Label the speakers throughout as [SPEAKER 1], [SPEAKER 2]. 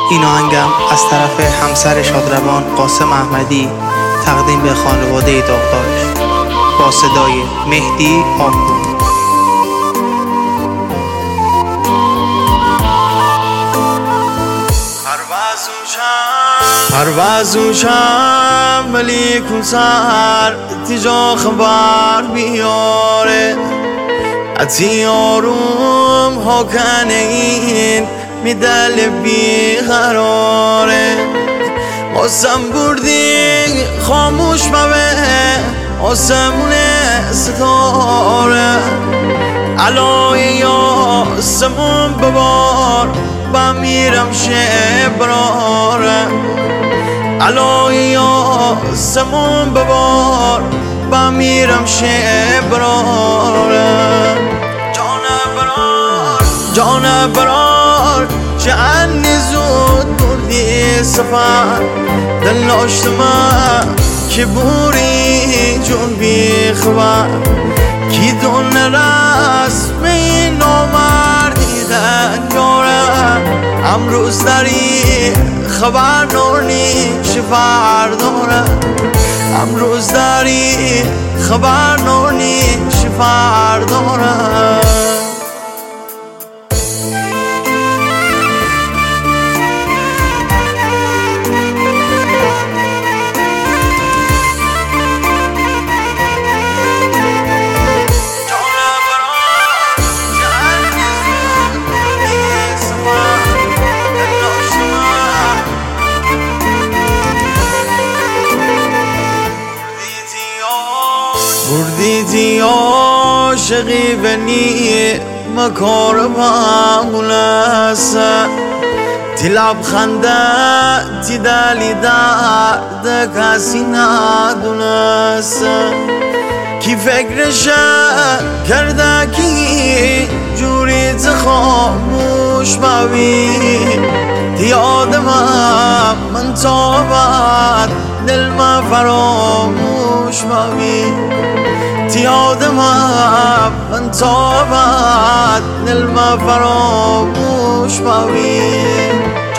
[SPEAKER 1] این آهنگم از طرف همسر شادروان قاسم احمدی تقدیم به خانواده داغدارش با صدای مهدی آبپور.
[SPEAKER 2] پروازوشم ولی کنسر تیجا خبر بیاره اتی آروم ها کنه این میدل بیقراره قسم بردی خاموش مبه آسمون ستاره علای یاسمون ببار بمیرم شبراره علای یاسمون ببار بمیرم شبراره جان برار جعنی زود بردی سفر دل ناشتم که بوری جون بی خبر کی دون رسمی نامردی دنگاره امروز داری خبر نورنی شفر داره امروز داری خبر نورنی شفر داره بردیدی عاشقی بنی مکار معمولسه تی لبخنده تی دلی درد کسی ندونسته کی فکرشه کرده کی جوریت خاموش ببین تی آدمم من تا بعد دل ما فراموش ببین تی آدمم من تا بعد دل ما فراموش ببین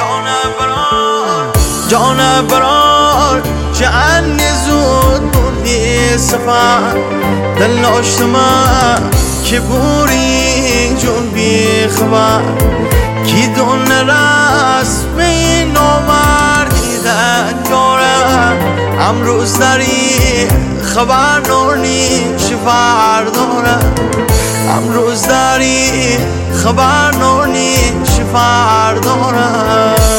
[SPEAKER 2] جان برار جعنی زود بردی سفر دل ناشتم که بوری جون بی خبر کی دون رسمی نامردی دنگاره امروز داری خبر نورنی شفر داره امروز داری خبر نورنی شفر داره